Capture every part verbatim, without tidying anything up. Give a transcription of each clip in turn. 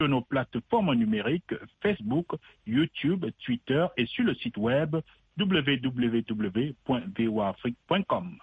sur nos plateformes numériques Facebook, YouTube, Twitter et sur le site web w w w point v o a afrique point com.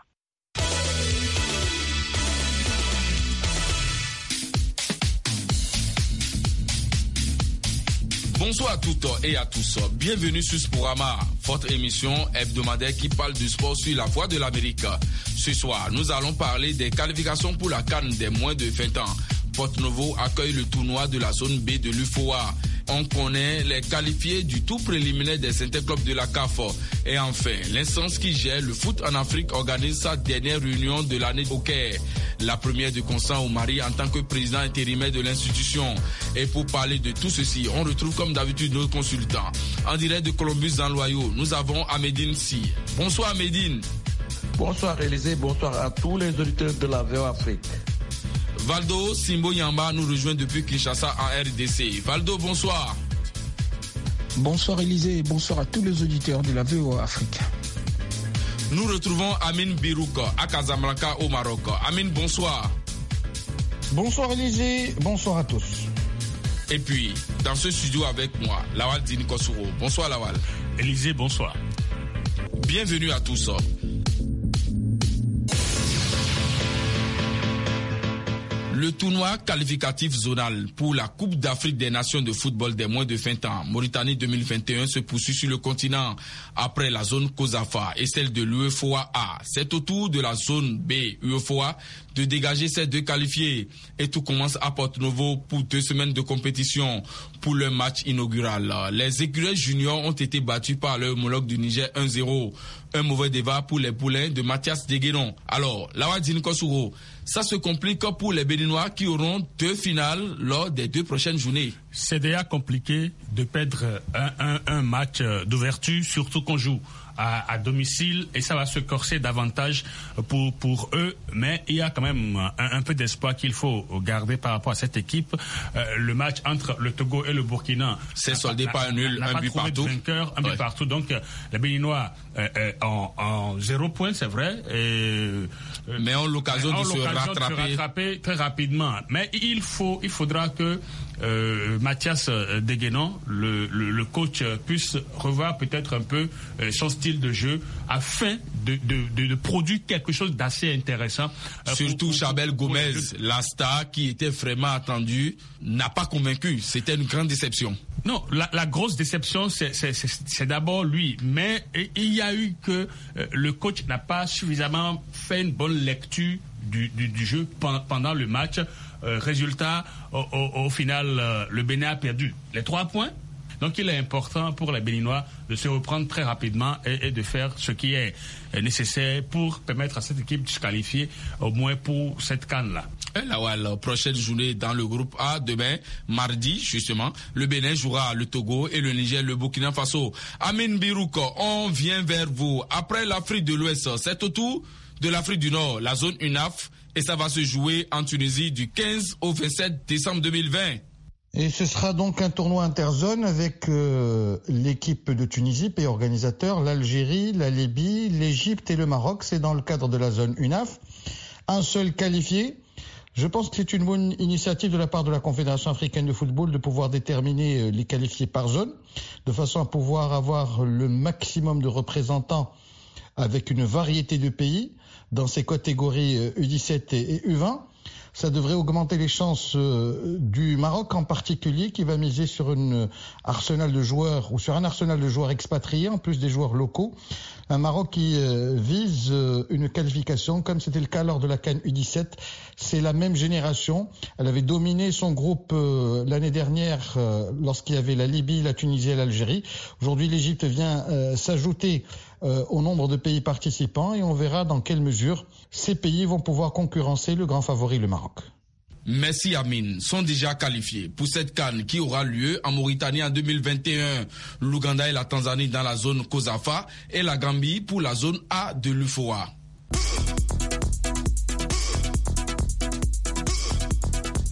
Bonsoir à toutes et à tous. Bienvenue sur Sporama, votre émission hebdomadaire qui parle du sport sur la voie de l'Amérique. Ce soir, nous allons parler des qualifications pour la CAN des moins de vingt ans. Porto Novo accueille le tournoi de la zone B de l'U F O A. On connaît les qualifiés du tout préliminaire des interclubs de la C A F. Et enfin, l'instance qui gère le foot en Afrique organise sa dernière réunion de l'année au Caire. La première de Constant Oumari en tant que président intérimaire de l'institution. Et pour parler de tout ceci, on retrouve comme d'habitude nos consultants. En direct de Columbus dans l'Ohio, nous avons Amédine Si. Bonsoir Amédine. Bonsoir Élisée, bonsoir à tous les auditeurs de la V O Afrique. Valdo Simbo Yamba nous rejoint depuis Kinshasa en R D C. Valdo, bonsoir. Bonsoir Élisée et bonsoir à tous les auditeurs de la V O Afrique. Nous retrouvons Amine Birouk à Casablanca au Maroc. Amine, bonsoir. Bonsoir Élisée, bonsoir à tous. Et puis, dans ce studio avec moi, Lawal Dini Kosuro. Bonsoir Lawal. Élisée, bonsoir. Bienvenue à tous. Le tournoi qualificatif zonal pour la Coupe d'Afrique des Nations de football des moins de vingt ans, Mauritanie deux mille vingt et un, se poursuit sur le continent après la zone COSAFA et celle de l'U E F O A A. C'est au tour de la zone B U E F O A de dégager ces deux qualifiés. Et tout commence à Porto Novo pour deux semaines de compétition pour le match inaugural. Les écureuils juniors ont été battus par leur homologue du Niger un zéro. Un mauvais débat pour les poulains de Mathias Deguenon. Alors, Lawadine Kosuro, ça se complique pour les Béninois qui auront deux finales lors des deux prochaines journées. C'est déjà compliqué de perdre un, un, un match d'ouverture, surtout qu'on joue à, à domicile, et ça va se corser davantage pour, pour eux. Mais il y a quand même un, un peu d'espoir qu'il faut garder par rapport à cette équipe. Euh, le match entre le Togo et le Burkina c'est soldé par un nul, un but partout. Vainqueur, un but ouais. partout. Donc euh, les Béninois euh, euh, en, en zéro point, c'est vrai. Et, euh, mais ont l'occasion de, se rattraper. de se rattraper très rapidement. Mais il faut, il faudra que euh, Mathias Deguenon, le, le, le coach, puisse revoir peut-être un peu euh, son style de jeu afin de, de, de, de produire quelque chose d'assez intéressant. Euh, Surtout pour, Chabel pour, Gomez, pour la star qui était vraiment attendue, n'a pas convaincu. C'était une grande déception. Non, la, la grosse déception, c'est, c'est, c'est, c'est d'abord lui. Mais il y a eu que euh, le coach n'a pas suffisamment fait une bonne lecture du, du, du jeu pendant le match. Euh, résultat, au, au, au final, euh, le Bénin a perdu les trois points. Donc il est important pour les Béninois de se reprendre très rapidement et, et de faire ce qui est nécessaire pour permettre à cette équipe de se qualifier au moins pour cette CAN-là. La, ouais, la prochaine journée dans le groupe A, demain, mardi, justement, le Bénin jouera le Togo et le Niger, le Burkina Faso. Amine Birouk, on vient vers vous. Après l'Afrique de l'Ouest, c'est au tour de l'Afrique du Nord, la zone U N A F, et ça va se jouer en Tunisie du quinze au vingt-sept décembre deux mille vingt. Et ce sera donc un tournoi interzone avec euh, l'équipe de Tunisie, pays organisateur, l'Algérie, la Libye, l'Égypte et le Maroc. C'est dans le cadre de la zone U N A F. Un seul qualifié. Je pense que c'est une bonne initiative de la part de la Confédération africaine de football de pouvoir déterminer les qualifiés par zone, de façon à pouvoir avoir le maximum de représentants avec une variété de pays dans ces catégories U dix-sept et U vingt. Ça devrait augmenter les chances euh, du Maroc en particulier, qui va miser sur une arsenal de joueurs ou sur un arsenal de joueurs expatriés en plus des joueurs locaux. Un Maroc qui euh, vise euh, une qualification comme c'était le cas lors de la CAN U dix-sept. C'est la même génération. Elle avait dominé son groupe euh, l'année dernière euh, lorsqu'il y avait la Libye, la Tunisie et l'Algérie. Aujourd'hui, l'Égypte vient euh, s'ajouter Euh, au nombre de pays participants et on verra dans quelle mesure ces pays vont pouvoir concurrencer le grand favori, le Maroc. Messi Amine sont déjà qualifiés pour cette CAN qui aura lieu en Mauritanie en deux mille vingt et un. L'Ouganda et la Tanzanie dans la zone COSAFA et la Gambie pour la zone A de l'U F O A.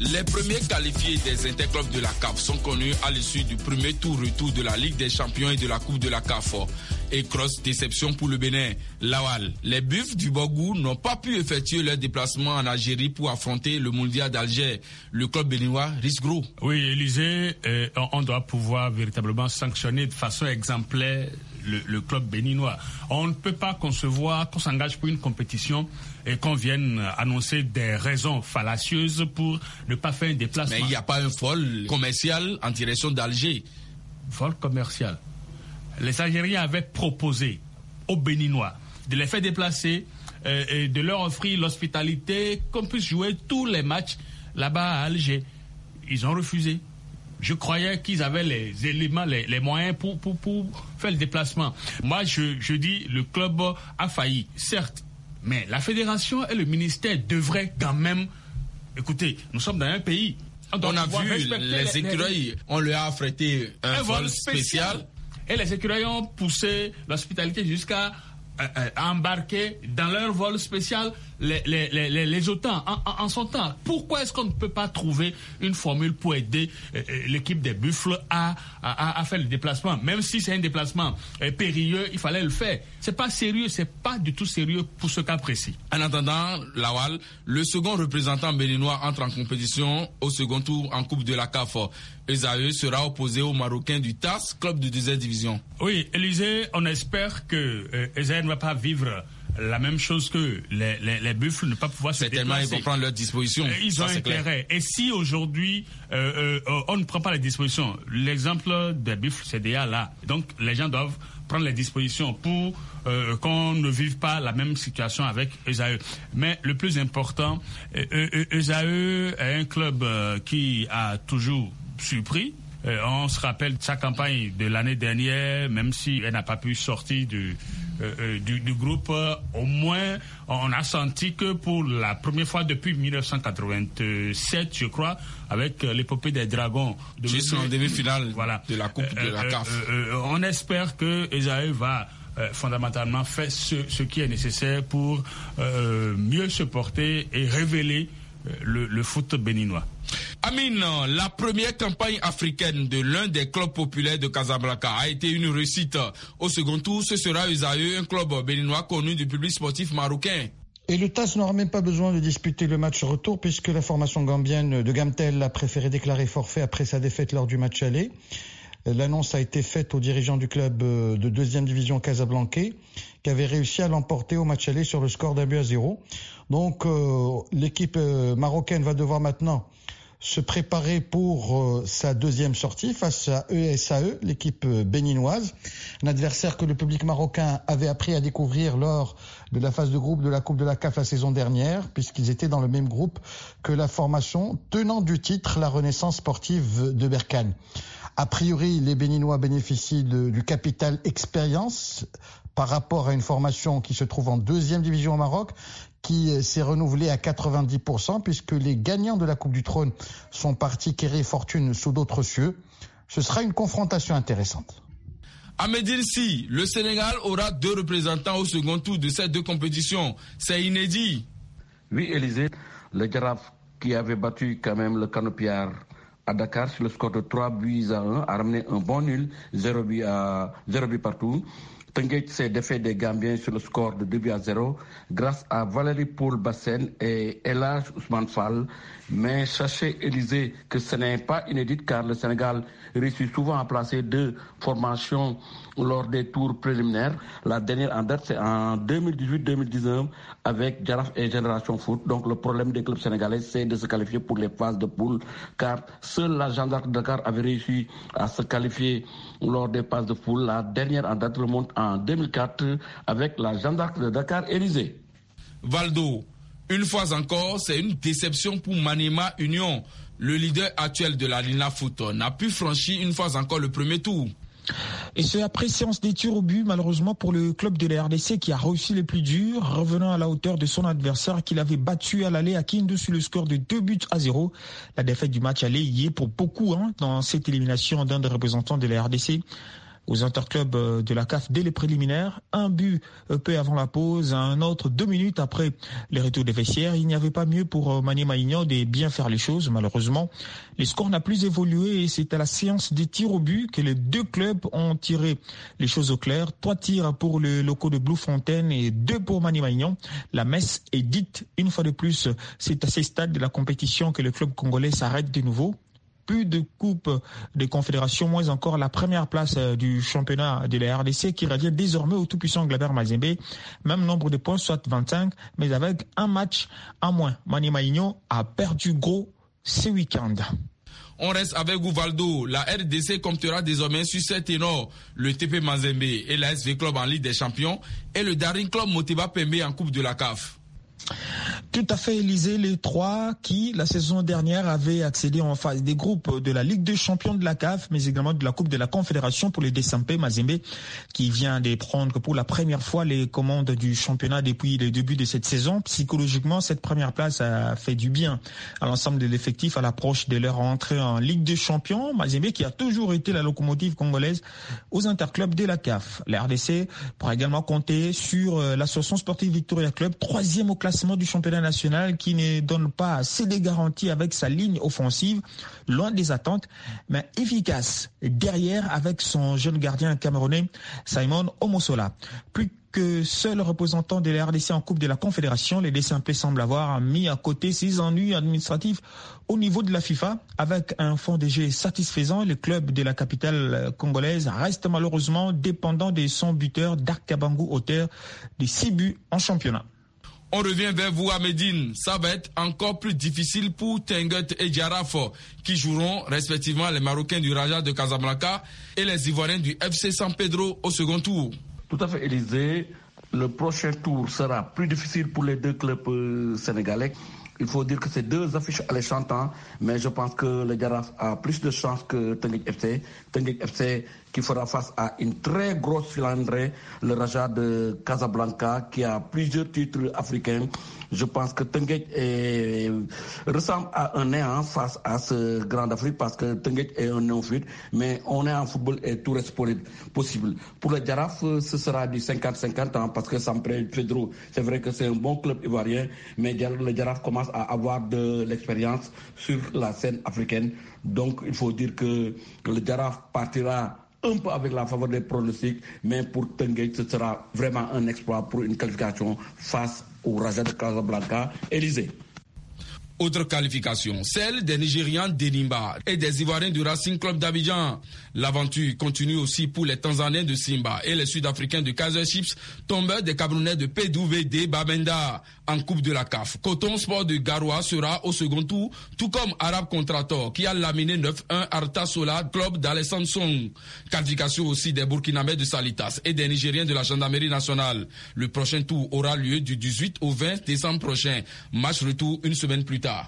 Les premiers qualifiés des interclubs de la C A F sont connus à l'issue du premier tour-retour de la Ligue des Champions et de la Coupe de la C A F. Et grosse déception pour le Bénin. Lawal, les Buffs du Bogou n'ont pas pu effectuer leur déplacement en Algérie pour affronter le Mondial d'Alger. Le club béninois risque gros. Oui, Élisée, euh, on doit pouvoir véritablement sanctionner de façon exemplaire le, le club béninois. On ne peut pas concevoir qu'on s'engage pour une compétition et qu'on vienne annoncer des raisons fallacieuses pour ne pas faire un déplacement. Mais il n'y a pas un vol commercial en direction d'Alger. Vol commercial. Les Algériens avaient proposé aux Béninois de les faire déplacer euh, et de leur offrir l'hospitalité, qu'on puisse jouer tous les matchs là-bas à Alger. Ils ont refusé. Je croyais qu'ils avaient les éléments, les, les moyens pour, pour, pour faire le déplacement. Moi, je, je dis, le club a failli, certes, mais la fédération et le ministère devraient quand même... Écoutez, nous sommes dans un pays... On, on a vu les, les écureuils, on leur a affrété un, un vol spécial. spécial. Et les écureuils ont poussé l'hospitalité jusqu'à euh, euh, embarquer dans leur vol spécial les, les, les, les OTAN en, en, en son temps. Pourquoi est-ce qu'on ne peut pas trouver une formule pour aider euh, l'équipe des Buffles à, à, à faire le déplacement? Même si c'est un déplacement euh, périlleux, il fallait le faire. C'est pas sérieux, c'est pas du tout sérieux pour ce cas précis. En attendant, Lawal, le second représentant béninois entre en compétition au second tour en Coupe de la C A F. Esaü sera opposé au Marocain du T A S, club de deuxième division. Oui, Élisée, on espère que euh, Esaü ne va pas vivre la même chose que les, les, les Buffles, ne pas pouvoir se déplacer. Certainement, ils vont prendre leurs dispositions. Ils ça, ont intérêt. Et si aujourd'hui, euh, euh, on ne prend pas les dispositions, l'exemple des Buffles, c'est déjà là. Donc, les gens doivent prendre les dispositions pour euh, qu'on ne vive pas la même situation avec Esaü. Mais le plus important, euh, Esaü est un club euh, qui a toujours surpris. Euh, on se rappelle de sa campagne de l'année dernière, même si elle n'a pas pu sortir du, euh, euh, du, du groupe. Euh, au moins, on a senti que pour la première fois depuis mille neuf cent quatre-vingt-sept, je crois, avec euh, l'épopée des Dragons. De Juste en demi-finale voilà. de la Coupe euh, de la C A F. Euh, euh, euh, on espère que Esaü va euh, fondamentalement faire ce, ce qui est nécessaire pour euh, mieux se porter et révéler euh, le, le foot béninois. Amine, la première campagne africaine de l'un des clubs populaires de Casablanca a été une réussite. Au second tour, ce sera Esaü, un club béninois connu du public sportif marocain. Et le T A S n'aura même pas besoin de disputer le match retour puisque la formation gambienne de Gamtel a préféré déclarer forfait après sa défaite lors du match aller. L'annonce a été faite aux dirigeants du club de deuxième division casablancais qui avait réussi à l'emporter au match aller sur le score d'un but à zéro. Donc euh, l'équipe marocaine va devoir maintenant se préparer pour euh, sa deuxième sortie face à E S A E, l'équipe euh, béninoise, un adversaire que le public marocain avait appris à découvrir lors de la phase de groupe de la Coupe de la C A F la saison dernière, puisqu'ils étaient dans le même groupe que la formation tenant du titre, la Renaissance sportive de Berkane. A priori, les Béninois bénéficient de, du capital expérience par rapport à une formation qui se trouve en deuxième division au Maroc, qui s'est renouvelée à quatre-vingt-dix pour cent, puisque les gagnants de la Coupe du Trône sont partis quérir fortune sous d'autres cieux. Ce sera une confrontation intéressante. À Médine, si le Sénégal aura deux représentants au second tour de ces deux compétitions, c'est inédit. Oui, Élisée, le Jaraaf qui avait battu quand même le Canopiar à Dakar sur le score de trois buts à un a ramené un bon nul, zéro but à zéro but partout. Tenguet s'est défait des Gambiens sur le score de deux buts à zéro grâce à Valérie Paul Bassen et Elhaj Ousmane Fall. Mais sachez, Élisée, que ce n'est pas inédit car le Sénégal réussit souvent à placer deux formations lors des tours préliminaires. La dernière en date, c'est en deux mille dix-huit deux mille dix-neuf avec Jaraaf et Génération Foot. Donc le problème des clubs sénégalais, c'est de se qualifier pour les phases de poule car seule la Jeanne d'Arc de Dakar avait réussi à se qualifier lors des phases de poule. La dernière en date remonte en deux mille quatre avec la Jeanne d'Arc de Dakar Élysée. Valdo, une fois encore, c'est une déception pour Maniema Union. Le leader actuel de la Lina Foot n'a pu franchir une fois encore le premier tour. Et c'est après séance des tirs au but, malheureusement pour le club de la R D C qui a réussi les plus durs, revenant à la hauteur de son adversaire qu'il avait battu à l'aller à Kindu sur le score de deux buts à zéro. La défaite du match aller y est pour beaucoup hein, dans cette élimination d'un des représentants de la R D C. aux interclubs de la C A F dès les préliminaires. Un but peu avant la pause, un autre deux minutes après les retours des vestiaires. Il n'y avait pas mieux pour Maniema Maignan de bien faire les choses. Malheureusement, les scores n'ont plus évolué et c'est à la séance des tirs au but que les deux clubs ont tiré les choses au clair. Trois tirs pour le locaux de Bloemfontein et deux pour Maniema Maignan. La messe est dite une fois de plus. C'est à ces stades de la compétition que le club congolais s'arrête de nouveau. Plus de coupe des confédérations, moins encore la première place du championnat de la R D C qui revient désormais au tout-puissant Glaber Mazembe. Même nombre de points, soit vingt-cinq, mais avec un match en moins. Maniema Maignan a perdu gros ce week-end. On reste avec Uvaldo. La R D C comptera désormais sur sept ténors. Le T P Mazembe et la S V Club en Ligue des Champions et le Daring Club Moteba Pembe en Coupe de la C A F. Tout à fait, Élysée, les trois qui, la saison dernière, avaient accédé en phase des groupes de la Ligue des champions de la C A F, mais également de la Coupe de la Confédération pour le D S M P Mazembe, qui vient de prendre pour la première fois les commandes du championnat depuis le début de cette saison. Psychologiquement, cette première place a fait du bien à l'ensemble de l'effectif à l'approche de leur entrée en Ligue des champions. Mazembe qui a toujours été la locomotive congolaise aux interclubs de la C A F. La R D C pourra également compter sur l'association sportive Victoria Club, troisième au classement du championnat national, qui ne donne pas assez de garanties avec sa ligne offensive, loin des attentes, mais efficace derrière avec son jeune gardien camerounais Simon Omosola. Plus que seul représentant de la R D C en Coupe de la Confédération, les D S M P semblent avoir mis à côté ses ennuis administratifs au niveau de la FIFA. Avec un fond de jeu satisfaisant, le club de la capitale congolaise reste malheureusement dépendant de son buteur Dark Kabangu, auteur de six buts en championnat. On revient vers vous à Médine. Ça va être encore plus difficile pour Tenguet et Djaraf, qui joueront respectivement les Marocains du Raja de Casablanca et les Ivoiriens du F C San Pedro au second tour. Tout à fait, Élysée. Le prochain tour sera plus difficile pour les deux clubs euh, sénégalais. Il faut dire que c'est deux affiches alléchantes, mais je pense que le Djaraf a plus de chances que Teungueth F C. Teungueth F C qui fera face à une très grosse filandrée, le Raja de Casablanca, qui a plusieurs titres africains. Je pense que Teungueth est, ressemble à un néant face à ce Grand Afrique, parce que Teungueth est un néophyte, mais on est en football et tout reste possible. Pour le Djaraf, ce sera du cinquante cinquante, parce que San Pedro, c'est vrai que c'est un bon club ivoirien, mais le Djaraf commence à avoir de l'expérience sur la scène africaine. Donc il faut dire que le Djaraf partira un peu avec la faveur des pronostics, mais pour Teungueth, ce sera vraiment un exploit pour une qualification face au Raja de Casablanca. Élysée. Autre qualification, celle des Nigérians d'Enimba et des Ivoiriens du Racing Club d'Abidjan. L'aventure continue aussi pour les Tanzaniens de Simba et les Sud-Africains de Kaizer Chiefs, tombeurs des Camerounais de P W D Bamenda en Coupe de la C A F. Coton Sport de Garoua sera au second tour, tout comme Arab Contrator qui a laminé neuf un Arta Sola Club d'Alessandro Song. Qualification aussi des Burkinabés de Salitas et des Nigériens de la Gendarmerie nationale. Le prochain tour aura lieu du dix-huit au vingt décembre prochain. Match retour une semaine plus tard.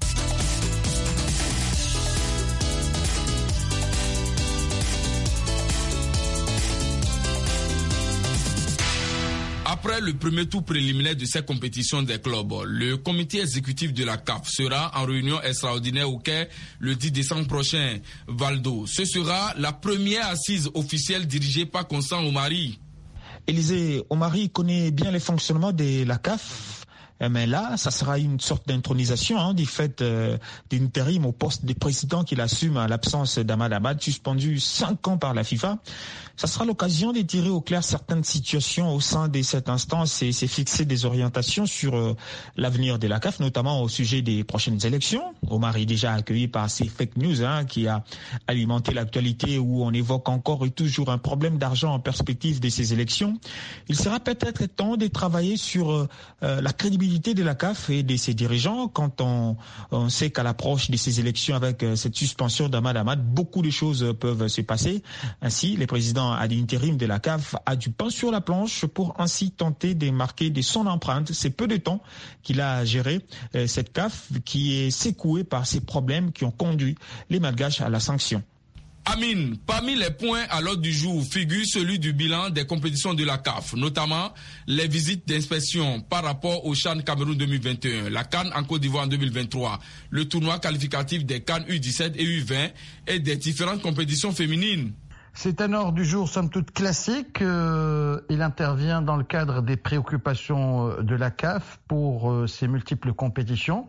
Après le premier tour préliminaire de cette compétition des clubs, le comité exécutif de la C A F sera en réunion extraordinaire au Caire le dix décembre prochain. Valdo, ce sera la première assise officielle dirigée par Constant Omari. Élysée Omari connaît bien les fonctionnements de la C A F. Mais là, ça sera une sorte d'intronisation hein, du fait euh, d'intérim au poste de président qu'il assume à l'absence d'Ahmad Ahmad, suspendu cinq ans par la FIFA. Ça sera l'occasion de tirer au clair certaines situations au sein de cette instance et c'est fixer des orientations sur euh, l'avenir de la C A F, notamment au sujet des prochaines élections. Omar est déjà accueilli par ces fake news hein, qui a alimenté l'actualité où on évoque encore et toujours un problème d'argent en perspective de ces élections. Il sera peut-être temps de travailler sur euh, la crédibilité de la C A F et de ses dirigeants quand on, on sait qu'à l'approche de ces élections avec euh, cette suspension d'Ahmad Ahmad, beaucoup de choses peuvent se passer. Ainsi, le président à l'intérim de la C A F a du pain sur la planche pour ainsi tenter de marquer de son empreinte. C'est peu de temps qu'il a géré euh, cette C A F qui est secouée par ces problèmes qui ont conduit les Malgaches à la sanction. Amine, parmi les points à l'ordre du jour figure celui du bilan des compétitions de la C A F, notamment les visites d'inspection par rapport au CHAN Cameroun deux mille vingt et un, la CAN en Côte d'Ivoire en deux mille vingt-trois, le tournoi qualificatif des CAN U dix-sept et U vingt et des différentes compétitions féminines. C'est un ordre du jour somme toute classique. Euh, il intervient dans le cadre des préoccupations de la C A F pour euh, ses multiples compétitions.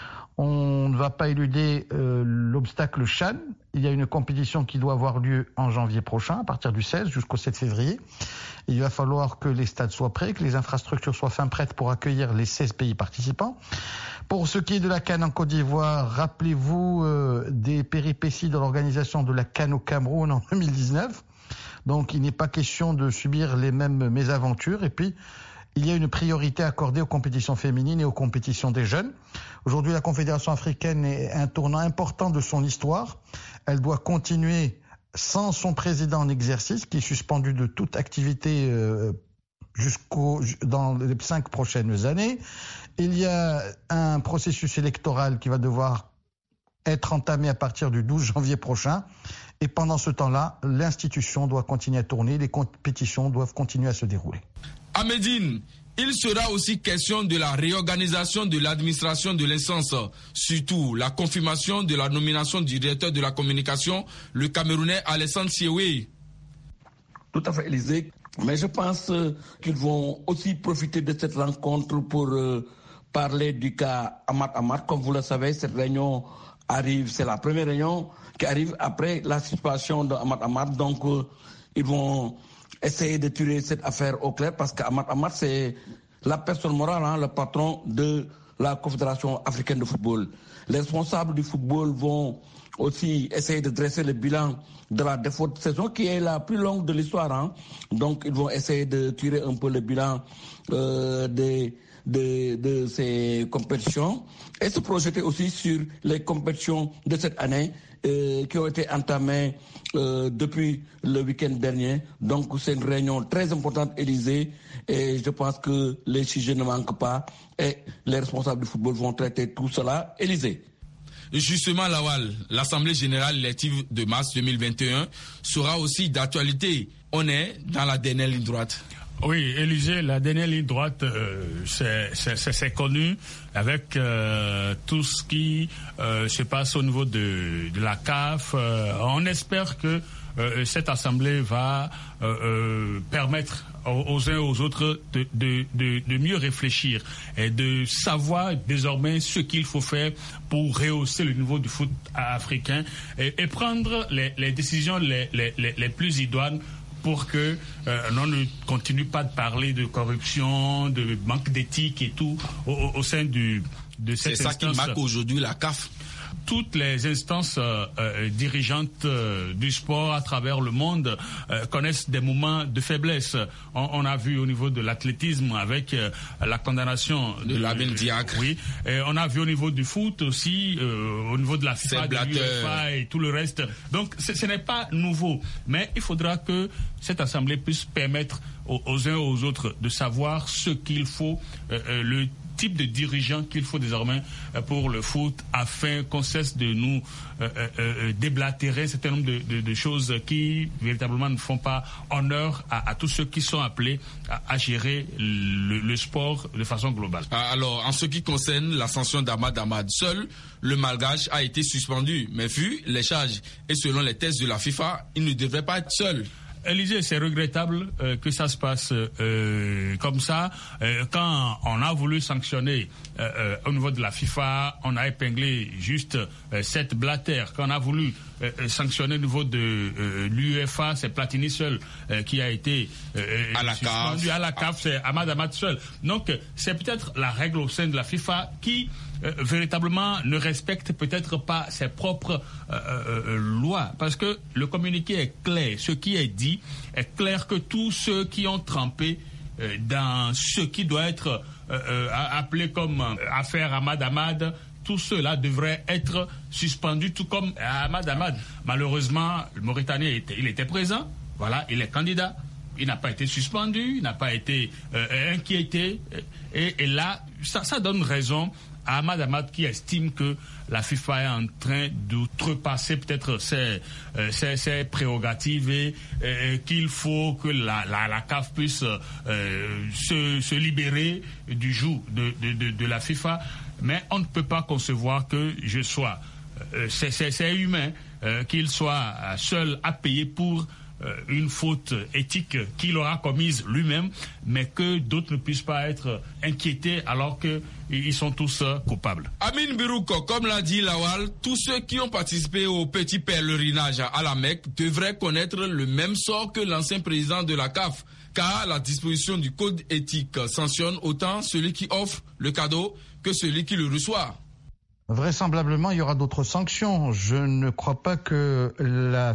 On ne va pas éluder euh, l'obstacle CHAN. Il y a une compétition qui doit avoir lieu en janvier prochain, à partir du seize jusqu'au sept février. Il va falloir que les stades soient prêts, que les infrastructures soient fin prêtes pour accueillir les seize pays participants. Pour ce qui est de la CAN en Côte d'Ivoire, rappelez-vous euh, des péripéties de l'organisation de la CAN au Cameroun en deux mille dix-neuf. Donc il n'est pas question de subir les mêmes mésaventures. Et puis, il y a une priorité accordée aux compétitions féminines et aux compétitions des jeunes. Aujourd'hui, la Confédération africaine est un tournant important de son histoire. Elle doit continuer sans son président en exercice, qui est suspendu de toute activité euh, jusqu'au dans les cinq prochaines années. Il y a un processus électoral qui va devoir être entamé à partir du douze janvier prochain. Et pendant ce temps-là, l'institution doit continuer à tourner, les compétitions doivent continuer à se dérouler. À Médine, il sera aussi question de la réorganisation de l'administration de l'instance, surtout la confirmation de la nomination du directeur de la communication, le Camerounais Alassane Siéwé. Tout à fait, Élisée. Mais je pense qu'ils vont aussi profiter de cette rencontre pour euh, parler du cas Ahmad Ahmad. Comme vous le savez, cette réunion arrive, c'est la première réunion qui arrive après la suspension d'Ahmad Ahmad. Donc, euh, ils vont essayer de tirer cette affaire au clair parce qu'Ahmad Ahmad, c'est la personne morale, hein, le patron de la Confédération africaine de football. Les responsables du football vont aussi essayer de dresser le bilan de la défaite saison qui est la plus longue de l'histoire. Hein. Donc, ils vont essayer de tirer un peu le bilan euh, des... De, de ces compétitions et se projeter aussi sur les compétitions de cette année euh, qui ont été entamées euh, depuis le week-end dernier. Donc c'est une réunion très importante, Élysée, et je pense que les sujets ne manquent pas et les responsables du football vont traiter tout cela, Élysée. Justement, Lawal, l'Assemblée générale élective de mars deux mille vingt et un sera aussi d'actualité. On est dans la dernière ligne droite. Oui, Élisée, la dernière ligne droite, euh, c'est, c'est, c'est connu avec euh, tout ce qui euh, se passe au niveau de, de la C A F. Euh, on espère que euh, cette assemblée va euh, euh, permettre aux, aux uns et aux autres de, de, de, de mieux réfléchir et de savoir désormais ce qu'il faut faire pour rehausser le niveau du foot africain et, et prendre les, les décisions les, les, les, les plus idoines pour que euh, on ne continue pas de parler de corruption, de manque d'éthique et tout au, au sein du, de cette instance. C'est ça qui marque aujourd'hui la C A F. Toutes les instances euh, euh, dirigeantes euh, du sport à travers le monde euh, connaissent des moments de faiblesse. On, on a vu au niveau de l'athlétisme avec euh, la condamnation de, de Lamine Diacre. Oui, et on a vu au niveau du foot aussi, euh, au niveau de la FIFA, de l'UEFA et tout le reste. Donc ce, ce n'est pas nouveau, mais il faudra que cette assemblée puisse permettre aux, aux uns et aux autres de savoir ce qu'il faut, euh, euh, le type de dirigeant qu'il faut désormais pour le foot afin qu'on cesse de nous euh, euh, déblatérer un certain nombre de, de, de choses qui véritablement ne font pas honneur à, à tous ceux qui sont appelés à, à gérer le, le sport de façon globale. Alors, en ce qui concerne l'ascension d'Ahmad Ahmad, seul le malgache a été suspendu, mais vu les charges et selon les tests de la FIFA, il ne devrait pas être seul. Élisée, c'est regrettable euh, que ça se passe euh, comme ça. Euh, quand on a voulu sanctionner euh, euh, au niveau de la FIFA, on a épinglé juste euh, sept blatères. Quand on a voulu euh, sanctionner au niveau de euh, l'UEFA, c'est Platini seul euh, qui a été euh, à la suspendu. C A F. À la C A F, c'est Ahmad Ahmad seul. Donc, c'est peut-être la règle au sein de la FIFA qui Euh, véritablement ne respecte peut-être pas ses propres euh, euh, lois, parce que le communiqué est clair, ce qui est dit est clair, que tous ceux qui ont trempé euh, dans ce qui doit être euh, euh, appelé comme euh, affaire Ahmad Ahmad, tous ceux-là devraient être suspendus, tout comme Ahmad Ahmad. Malheureusement, le Mauritanien était, il était présent, voilà, il est candidat. Il n'a pas été suspendu, il n'a pas été euh, inquiété, et, et là, ça, ça donne raison à Ahmad Ahmad qui estime que la FIFA est en train d'outrepasser peut-être ses, euh, ses, ses prérogatives et euh, qu'il faut que la, la, la C A F puisse euh, se, se libérer du joug de, de, de, de la FIFA. Mais on ne peut pas concevoir que je sois, euh, c'est, c'est, c'est humain, euh, qu'il soit seul à payer pour euh, une faute éthique qu'il aura commise lui-même, mais que d'autres ne puissent pas être inquiétés alors qu'ils sont tous euh, coupables. Amin Birouk, comme l'a dit Lawal, tous ceux qui ont participé au petit pèlerinage à la Mecque devraient connaître le même sort que l'ancien président de la C A F, car la disposition du code éthique sanctionne autant celui qui offre le cadeau que celui qui le reçoit. Vraisemblablement, il y aura d'autres sanctions. Je ne crois pas que la